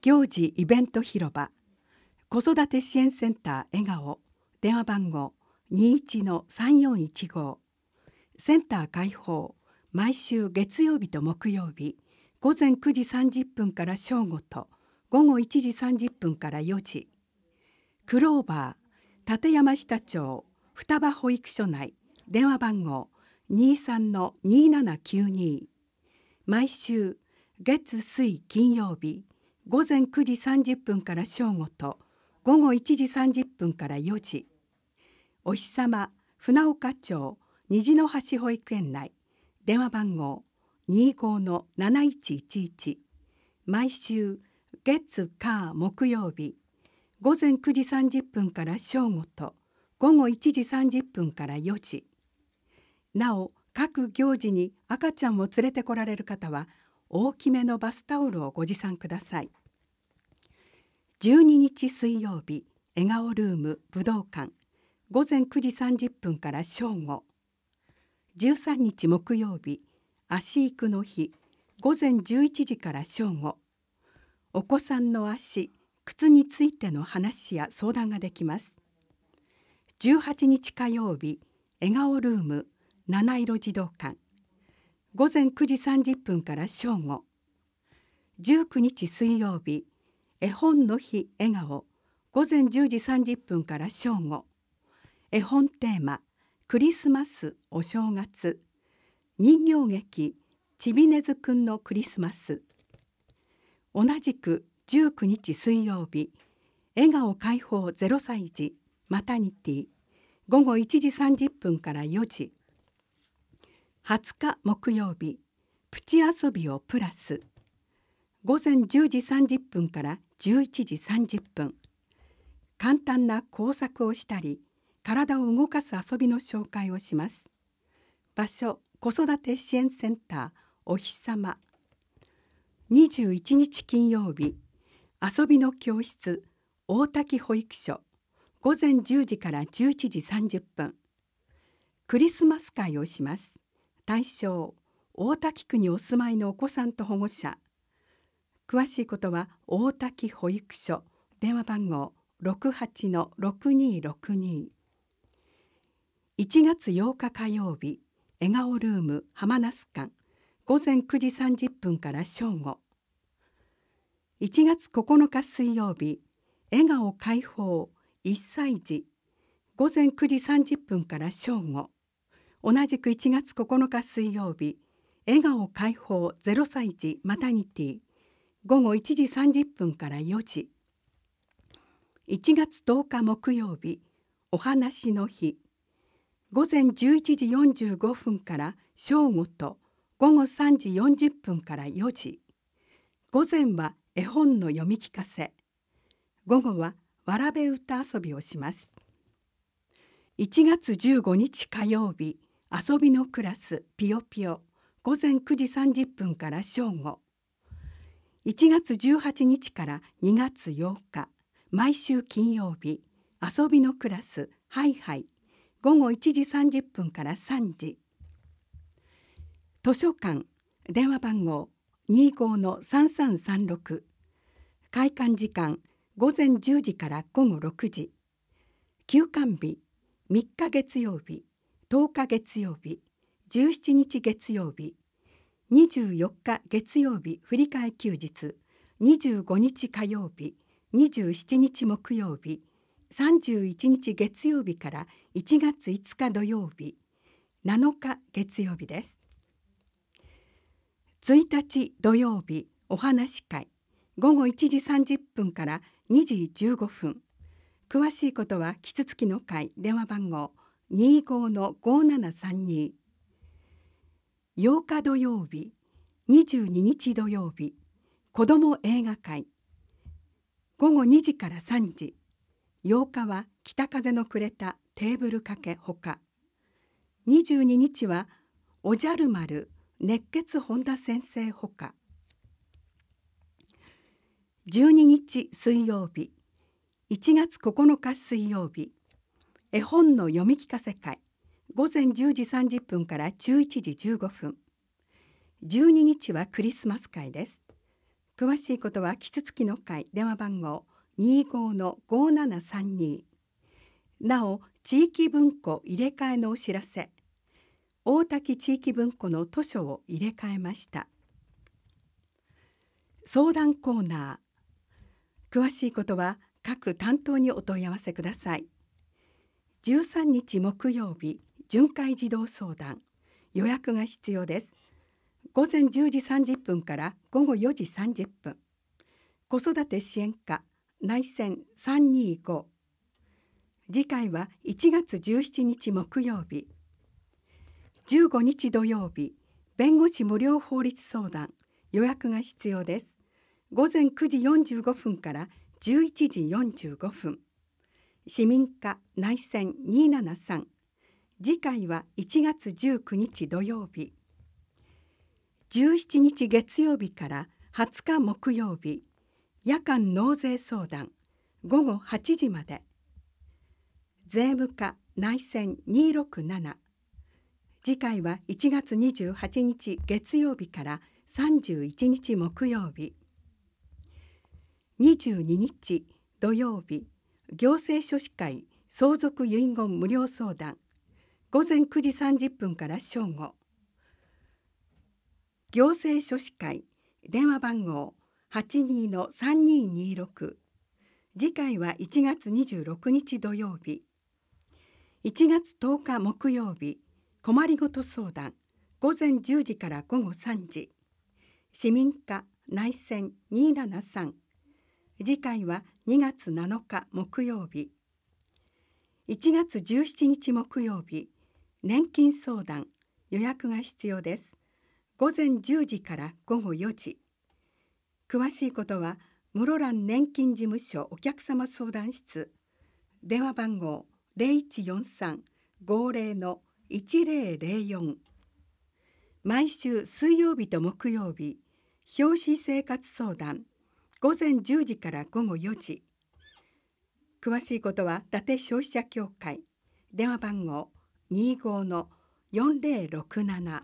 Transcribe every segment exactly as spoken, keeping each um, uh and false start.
行事イベント広場子育て支援センター笑顔電話番号 にいちのさんよんいちご センター開放毎週月曜日と木曜日午前くじさんじゅっぷんから正午と午後いちじさんじゅっぷんからよじクローバー立山下町双葉保育所内電話番号 にじゅうさんのにーななきゅうに 毎週月水金曜日午前くじさんじゅっぷんから正午と午後いちじさんじゅっぷんからよじお日様船岡町虹の橋保育園内電話番号 にじゅうごのなないちいちいち 毎週月火木曜日午前くじさんじゅっぷんから正午と午後いちじさんじゅっぷんからよじなお各行事に赤ちゃんを連れてこられる方は大きめのバスタオルをご持参ください。じゅうににち水曜日笑顔ルーム武道館午前くじさんじゅっぷんから正午じゅうさんにち木曜日足育の日午前じゅういちじから正午お子さんの足靴についての話や相談ができます。じゅうはちにち火曜日笑顔ルーム七色児童館午前くじさんじゅっぷんから正午じゅうくにち水曜日絵本の日笑顔午前じゅうじさんじゅっぷんから正午絵本テーマクリスマスお正月人形劇ちびねずくんのクリスマス同じくじゅうくにち水曜日笑顔解放ゼロさい児マタニティ午後いちじさんじゅっぷんからよじはつか木曜日プチ遊びをプラス午前じゅうじさんじゅっぷんからじゅういちじさんじゅっぷん簡単な工作をしたり体を動かす遊びの紹介をします。場所子育て支援センターお日様にじゅういちにち金曜日遊びの教室大滝保育所午前じゅうじからじゅういちじさんじゅっぷんクリスマス会をします。対象大滝区にお住まいのお子さんと保護者詳しいことは大滝保育所電話番号 ろくはちのろくにーろくに いちがつようか火曜日笑顔ルーム浜那須館午前くじさんじゅっぷんから正午いちがつここのか水曜日笑顔解放いっさい児午前くじさんじゅっぷんから正午同じくいちがつここのか水曜日笑顔解放ゼロさい児マタニティ午後いちじさんじゅっぷんからよじいちがつとおか木曜日お話の日午前じゅういちじよんじゅうごふんから正午と午後さんじよんじゅっぷんからよじ午前は絵本の読み聞かせ午後はわらべ歌遊びをします。いちがつじゅうごにち火曜日遊びのクラスピヨピヨ午前くじさんじゅっぷんから正午いちがつじゅうはちにちからにがつようか毎週金曜日遊びのクラスハイハイ午後いちじさんじゅっぷんからさんじ図書館電話番号 にじゅうごのさんさんさんろく 開館時間午前じゅうじから午後ろくじ休館日みっか月曜日とおか月曜日じゅうしちにち月曜日にじゅうよっか月曜日振り替え休日にじゅうごにち火曜日にじゅうしちにち木曜日さんじゅういちにち月曜日からいちがついつか土曜日なのか月曜日です。ついたち土曜日お話し会午後いちじさんじゅっぷんからにじじゅうごふん詳しいことはキツツキの会電話番号 にじゅうごのごななさんに ようか土曜日にじゅうににち土曜日子ども映画会午後にじからさんじようかは北風のくれたテーブル掛けほかにじゅうににちはおじゃる丸熱血本田先生ほかじゅうににち水曜日いちがつここのか水曜日絵本の読み聞かせ会午前じゅうじさんじゅっぷんからじゅういちじじゅうごふんじゅうににちはクリスマス会です。 詳しいことはキツツキの会電話番号 にじゅうごのごーななさんに。なお、地域文庫入れ替えのお知らせ。大滝地域文庫の図書を入れ替えました。相談コーナー。詳しいことは各担当にお問い合わせください。じゅうさんにち木曜日、巡回児童相談。予約が必要です。午前じゅうじさんじゅっぷんから午後よじさんじゅっぷん。子育て支援課内線さんにーご。次回はいちがつじゅうしちにち木曜日。じゅうごにち土曜日、弁護士無料法律相談。予約が必要です。午前くじよんじゅうごふんからじゅういちじよんじゅうごふん。市民課内線にーななさん。次回はいちがつじゅうくにち土曜日。じゅうしちにち月曜日からはつか木曜日、夜間納税相談、ごごはちじまで。税務課内線にーろくなな。次回はいちがつにじゅうはちにち月曜日からさんじゅういちにち木曜日。にじゅうににち土曜日、行政書士会相続遺言無料相談、ごぜんくじさんじゅっぷんから正午。行政書士会電話番号 はちにーのさんにーにーろく。次回はいちがつにじゅうろくにち土曜日。いちがつとおか木曜日、困りごと相談、ごぜんじゅうじからごごさんじ。市民課内線にーななさん。次回はにがつなのか木曜日。いちがつじゅうしちにち木曜日、年金相談、予約が必要です。ごぜんじゅうじからごごよじ。詳しいことは室蘭年金事務所お客様相談室。電話番号 ゼロいちよんさん ごーぜろ のいちぜろぜろよん。毎週水曜日と木曜日、表紙生活相談、ごぜんじゅうじからごごよじ。詳しいことは伊達消費者協会。電話番号 にじゅうごのよんぜろろくなな。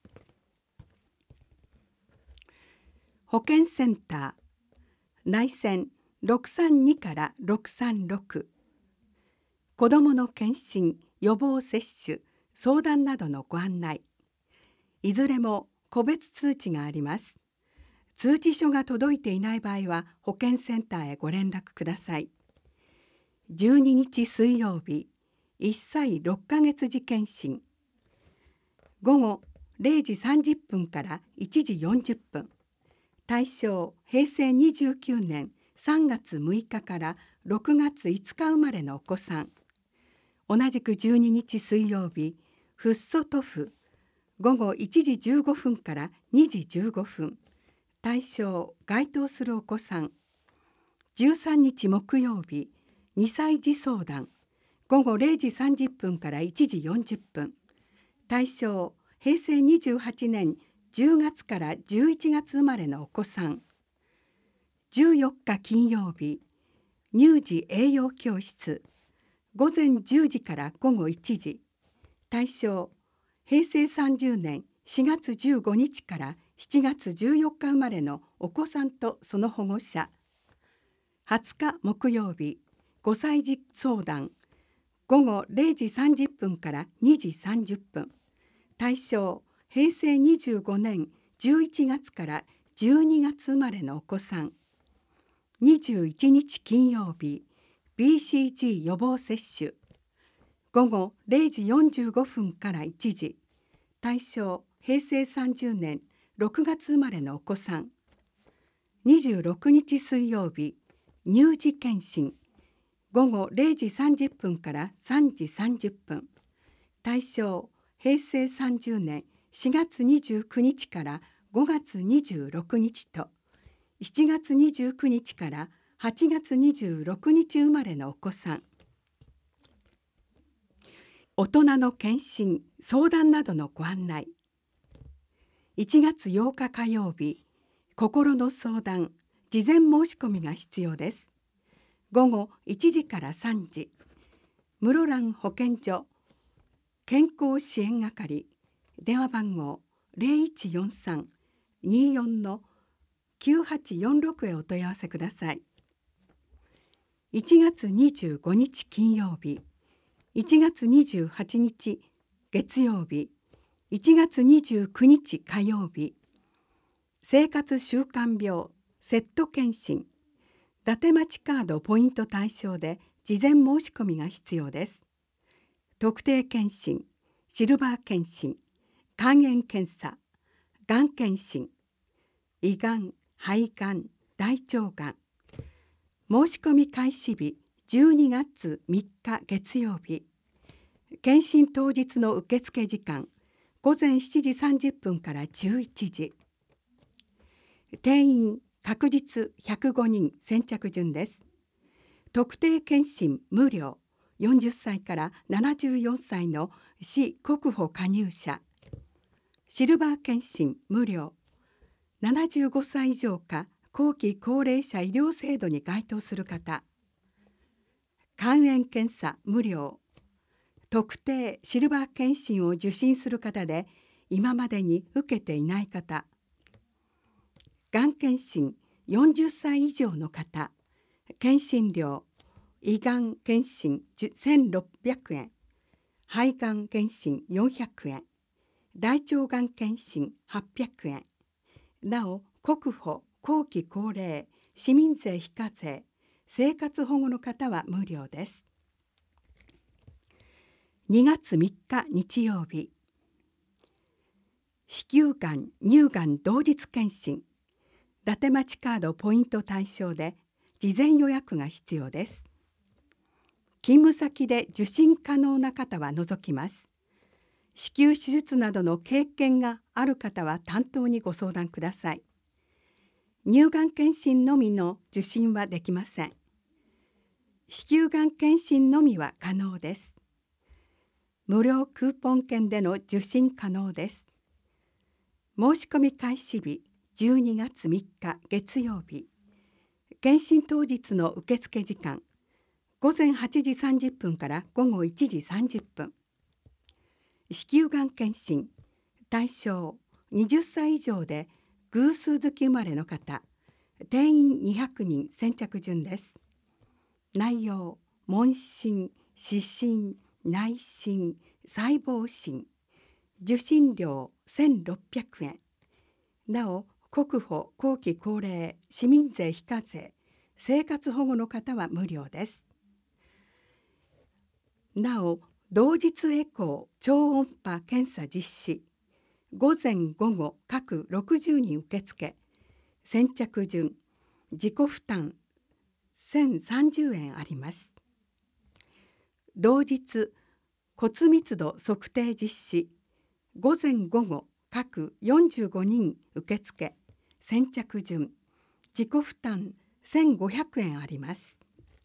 保健センター内線ろくさんにからろくさんろく。子どもの検診、予防接種、相談などのご案内。いずれも個別通知があります。通知書が届いていない場合は保健センターへご連絡ください。じゅうににち水曜日、いっさいろっかげつ時検診。午後れいじさんじゅっぷんからいちじよんじゅっぷん。対象へいせいにじゅうきゅうねんさんがつむいかからろくがついつか生まれのお子さん。同じくじゅうににち水曜日、フッ素塗布。午後いちじじゅうごふんからにじじゅうごふん。対象該当するお子さん。じゅうさんにち木曜日、にさい児相談。午後れいじさんじゅっぷんからいちじよんじゅっぷん。対象へいせいにじゅうはちねんじゅうがつからじゅういちがつ生まれのお子さん。じゅうよっか金曜日、乳児栄養教室。午前じゅうじからごごいちじ。対象へいせいさんじゅうねんしがつじゅうごにちからしちがつじゅうよっか生まれのお子さんとその保護者。はつか木曜日、ごさい児相談。午後れいじさんじゅっぷんからにじさんじゅっぷん。対象へいせいにじゅうごねんじゅういちがつからじゅうにがつ生まれのお子さん。にじゅういちにち金曜日、ビーシージー 予防接種。午後れいじよんじゅうごふんからいちじ。対象へいせいさんじゅうねんろくがつ生まれのお子さん。にじゅうろくにち水曜日、乳児検診。午後れいじさんじゅっぷんからさんじさんじゅっぷん。対象へいせいさんじゅうねんしがつにじゅうくにちからごがつにじゅうろくにちとしちがつにじゅうくにちからはちがつにじゅうろくにち生まれのお子さん。大人の検診、相談などのご案内。いちがつようか火曜日、心の相談、事前申し込みが必要です。午後いちじからさんじ。室蘭保健所健康支援係。電話番号 ゼロいちよんさん にーよんのきゅうはちよんろくへお問い合わせください。いちがつにじゅうごにち金曜日、いちがつにじゅうはちにち月曜日、いちがつにじゅうくにち火曜日、生活習慣病セット検診、伊達町カードポイント対象で事前申し込みが必要です。特定検診、シルバー検診、肝炎検査、がん検診、胃がん、肺がん、大腸がん。申し込み開始日じゅうにがつみっか月曜日。検診当日の受付時間ごぜんしちじさんじゅっぷんからじゅういちじ。定員確実ひゃくごにん先着順です。特定検診無料、よんじゅっさいからななじゅうよんさいの市国保加入者。シルバー検診無料、ななじゅうごさい以上か後期高齢者医療制度に該当する方。肝炎検査無料、特定シルバー検診を受診する方で今までに受けていない方。がん検診よんじゅっさい以上の方。検診料、胃がん検診せんろっぴゃくえん、肺がん検診よんひゃくえん、大腸がん検診はっぴゃくえん。なお国保、後期高齢、市民税非課税、生活保護の方は無料です。にがつみっか日曜日、子宮がん、乳がん同日検診、伊達町カードポイント対象で事前予約が必要です。勤務先で受診可能な方は除きます。子宮手術などの経験がある方は担当にご相談ください。乳がん検診のみの受診はできません。子宮がん検診のみは可能です。無料クーポン券での受診可能です。申し込み開始日じゅうにがつみっか月曜日。検診当日の受付時間ごぜんはちじさんじゅっぷんからごごいちじさんじゅっぷん。子宮がん検診対象はたち以上で偶数月生まれの方。定員にひゃくにん先着順です。内容問診、視診、内診、細胞診。受診料せんろっぴゃくえん。なお国保、後期高齢、市民税非課税、生活保護の方は無料です。なお同日エコー超音波検査実施、午前午後各ろくじゅうにん受付、先着順、自己負担せんさんじゅうえんあります。同日骨密度測定実施、午前午後各よんじゅうごにん受付、先着順、自己負担せんごひゃくえんあります。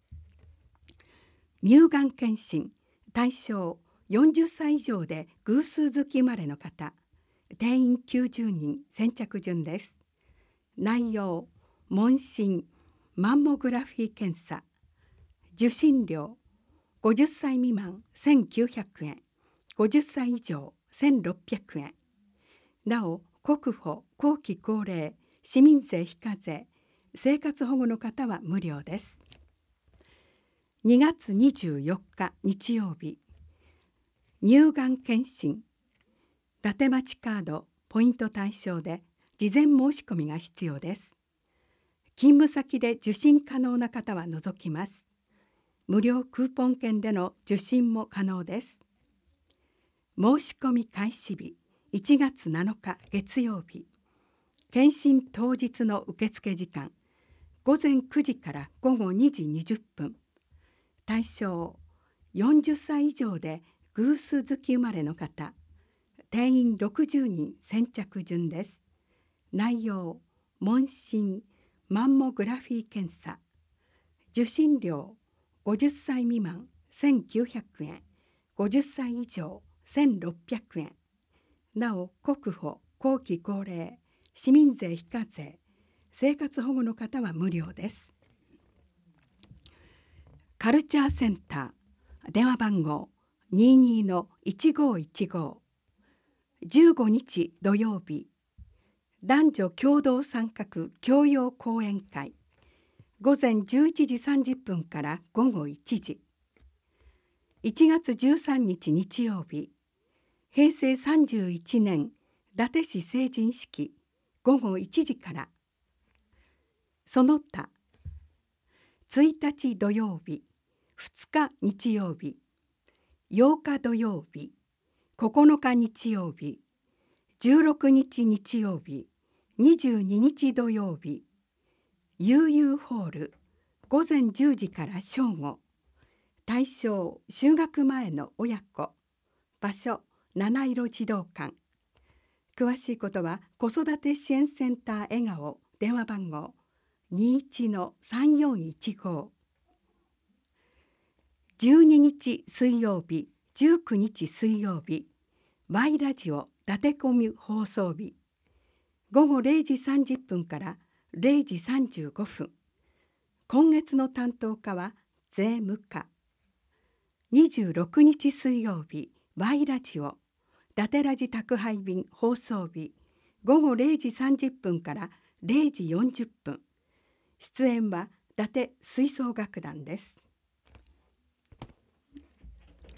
乳がん検診対象よんじゅっさい以上で偶数月生まれの方。定員きゅうじゅうにん先着順です。内容問診、マンモグラフィー検査。受診料ごじゅっさい未満せんきゅうひゃくえん、ごじゅっさい以上せんろっぴゃくえん。なお国保、後期高齢、市民税非課税、生活保護の方は無料です。にがつにじゅうよっか日曜日、乳がん検診伊達町カードポイント対象で事前申し込みが必要です。勤務先で受診可能な方は除きます。無料クーポン券での受診も可能です。申し込み開始日いちがつなのか月曜日。検診当日の受付時間ごぜんくじからごごにじにじゅっぷん。対象よんじゅっさい以上で偶数月生まれの方。定員ろくじゅうにん先着順です。内容問診、マンモグラフィー検査。受診料ごじゅっさい未満せんきゅうひゃくえん、ごじゅっさい以上せんろっぴゃくえん。なお国保、後期高齢、市民税非課税、生活保護の方は無料です。カルチャーセンター電話番号 にじゅうにのいちごいちご。じゅうごにち土曜日、伊男女共同参画教養講演会、午前じゅういちじさんじゅっぷんから午後いちじ。いちがつじゅうさんにち日曜日、へいせいさんじゅういちねん伊達市成人式、午後いちじから。その他、ついたち土曜日、ふつか日曜日、ようか土曜日、ここのか日曜日、じゅうろくにち日曜日、にじゅうににち土曜日、悠々ホール、午前じゅうじから正午。対象就学前の親子。場所七色児童館。詳しいことは子育て支援センター笑顔電話番号 にいちのさんよんいちご。じゅうににち水曜日、じゅうくにち水曜日、Y ラジオ伊達コミュ放送日、午後れいじさんじゅっぷんかられいじさんじゅうごふん。今月の担当課は税務課。にじゅうろくにち水曜日、Y ラジオ伊達ラジ宅配便放送日、午後れいじさんじゅっぷんかられいじよんじゅっぷん。出演は伊達吹奏楽団です。